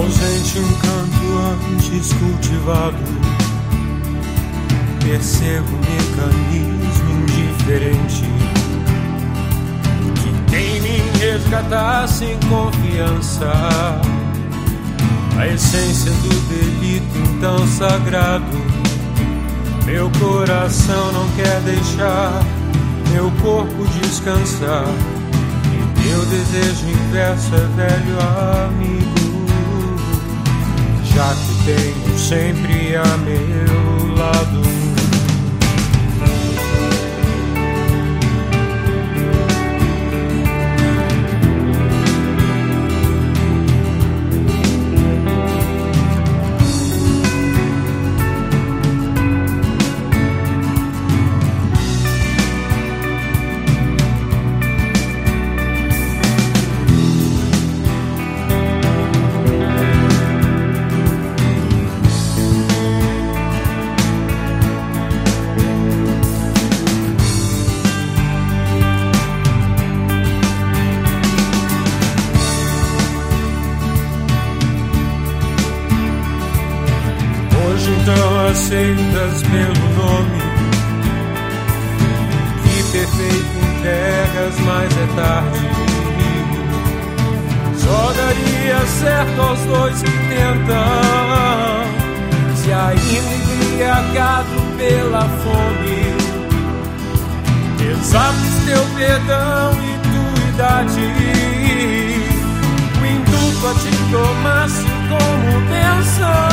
Ausente um canto antes cultivado, percebo um mecanismo indiferente que quem me resgatar sem confiança a essência do delito então sagrado. Meu coração não quer deixar meu corpo descansar, e teu desejo inverso é velho amigo, já que tenho sempre a meu lado. Então aceitas pelo nome que perfeito entregas, mas é tarde. Só daria certo aos dois que tentam, se ainda embriagado pela fome. Exames teu perdão e tua idade, o induto a te tomasse como bênção.